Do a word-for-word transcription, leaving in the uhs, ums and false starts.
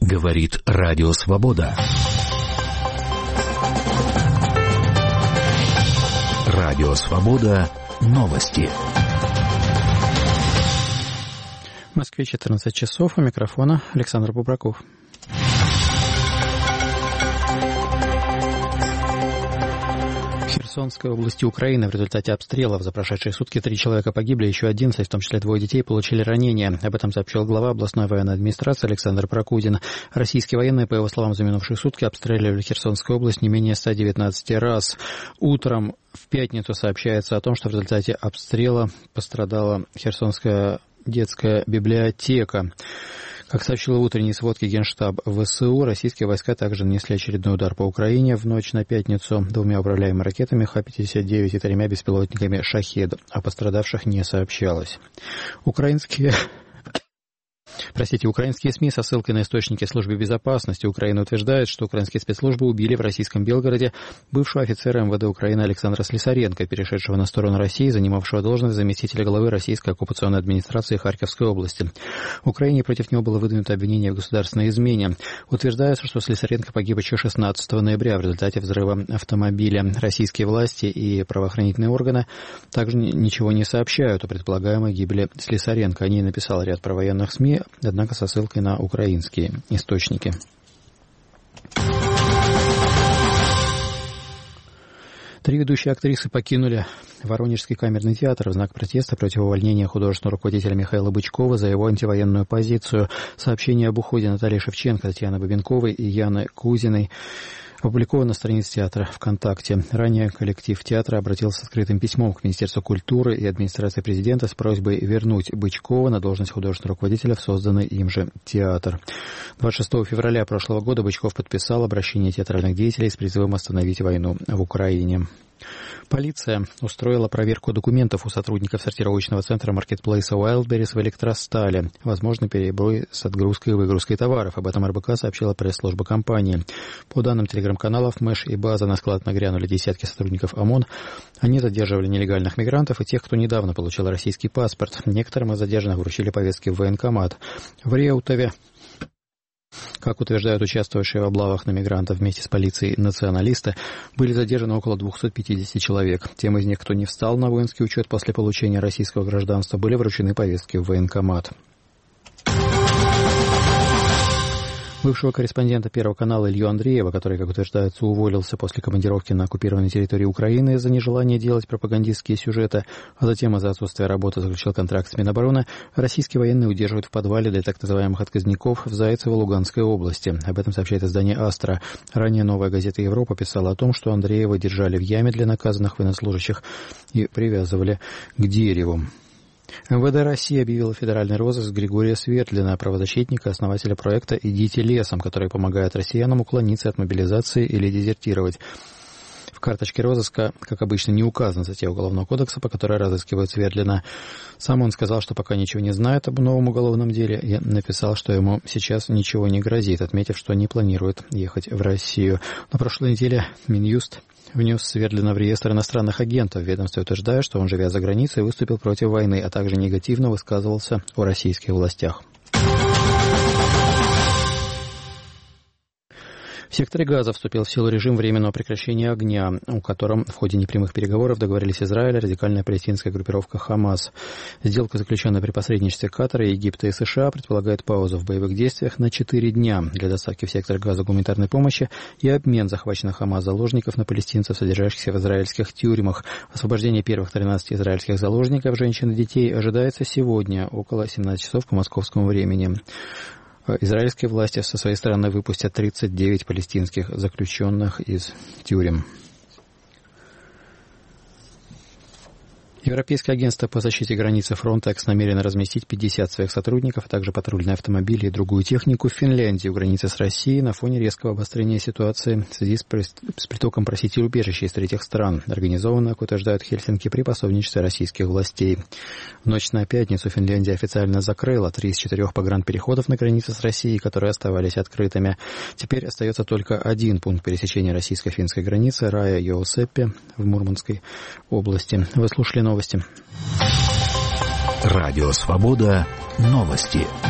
Говорит Радио Свобода. Радио Свобода. Новости. В Москве четырнадцать часов. У микрофона Александр Бубраков. В Херсонской области Украины в результате обстрелов за прошедшие сутки три человека погибли, еще одиннадцать, в том числе двое детей, получили ранения. Об этом сообщил глава областной военной администрации Александр Прокудин. Российские военные, по его словам, за минувшие сутки обстреливали Херсонскую область не менее ста девятнадцати раз. Утром в пятницу сообщается о том, что в результате обстрела пострадала Херсонская детская библиотека. Как сообщила в утренней сводке Генштаб ВСУ, российские войска также нанесли очередной удар по Украине в ночь на пятницу двумя управляемыми ракетами Х пятьдесят девять и тремя беспилотниками «Шахед». О пострадавших не сообщалось. Украинские... Простите, украинские СМИ со ссылкой на источники службы безопасности Украины утверждают, что украинские спецслужбы убили в российском Белгороде бывшего офицера МВД Украины Александра Слесаренко, перешедшего на сторону России, занимавшего должность заместителя главы российской оккупационной администрации Харьковской области. В Украине против него было выдвинуто обвинение в государственной измене. Утверждается, что Слесаренко погиб еще шестнадцатого ноября в результате взрыва автомобиля. Российские власти и правоохранительные органы также ничего не сообщают о предполагаемой гибели Слесаренко. О ней написал ряд провоенных СМИ, однако со ссылкой на украинские источники. Три ведущие актрисы покинули Воронежский камерный театр в знак протеста против увольнения художественного руководителя Михаила Бычкова за его антивоенную позицию. Сообщение об уходе Натальи Шевченко, Татьяны Бабенковой и Яны Кузиной опубликовано на странице театра ВКонтакте. Ранее коллектив театра обратился с открытым письмом к Министерству культуры и администрации президента с просьбой вернуть Бычкова на должность художественного руководителя в созданный им же театр. двадцать шестого февраля прошлого года Бычков подписал обращение театральных деятелей с призывом остановить войну в Украине. Полиция устроила проверку документов у сотрудников сортировочного центра маркетплейса Wildberries в Электростале. Возможно, перебой с отгрузкой и выгрузкой товаров. Об этом эр бэ ка сообщила пресс-служба компании. По данным телеграм-каналов Мэш и База, на склад нагрянули десятки сотрудников ОМОН. Они задерживали нелегальных мигрантов и тех, кто недавно получил российский паспорт. Некоторым из задержанных вручили повестки в военкомат. В Реутове, как утверждают участвовавшие в облавах на мигрантов вместе с полицией националисты, были задержаны около двухсот пятидесяти человек. Тем из них, кто не встал на воинский учет после получения российского гражданства, были вручены повестки в военкомат. Бывшего корреспондента Первого канала Илью Андреева, который, как утверждается, уволился после командировки на оккупированной территории Украины из-за нежелания делать пропагандистские сюжеты, а затем из-за отсутствия работы заключил контракт с Минобороны, российские военные удерживают в подвале для так называемых отказников в Зайцево-Луганской области. Об этом сообщает издание «Астра». Ранее «Новая газета Европа» писала о том, что Андреева держали в яме для наказанных военнослужащих и привязывали к дереву. эм вэ дэ России объявила федеральный розыск Григория Светлина, правозащитника, основателя проекта «Идите лесом», который помогает россиянам уклониться от мобилизации или дезертировать. В карточке розыска, как обычно, не указана статья Уголовного кодекса, по которой разыскивают Светлина. Сам он сказал, что пока ничего не знает об новом уголовном деле, и написал, что ему сейчас ничего не грозит, отметив, что не планирует ехать в Россию. На прошлой неделе Минюст внес Свердлина в реестр иностранных агентов. Ведомство утверждает, что он, живя за границей, выступил против войны, а также негативно высказывался о российских властях. В секторе Газа вступил в силу режим временного прекращения огня, о котором в ходе непрямых переговоров договорились Израиль и радикальная палестинская группировка «Хамас». Сделка, заключенная при посредничестве Катара, Египта и США, предполагает паузу в боевых действиях на четыре дня для доставки в сектор Газа гуманитарной помощи и обмен захваченных ХАМАС заложников на палестинцев, содержащихся в израильских тюрьмах. Освобождение первых тринадцати израильских заложников, женщин и детей, ожидается сегодня около семнадцати часов по московскому времени. Израильские власти со своей стороны выпустят тридцать девять палестинских заключенных из тюрем. Европейское агентство по защите границы Frontex намерено разместить пятьдесят своих сотрудников, а также патрульные автомобили и другую технику в Финляндии у границы с Россией на фоне резкого обострения ситуации в связи с притоком просителей убежища из третьих стран, организованно, как утверждают Хельсинки, при пособничестве российских властей. В ночь на пятницу Финляндия официально закрыла три из четырех погранпереходов на границе с Россией, которые оставались открытыми. Теперь остается только один пункт пересечения российско-финской границы — Рая-Йоусеппе в Мурманской области. Вы слушали новости. Радио Свобода. Новости.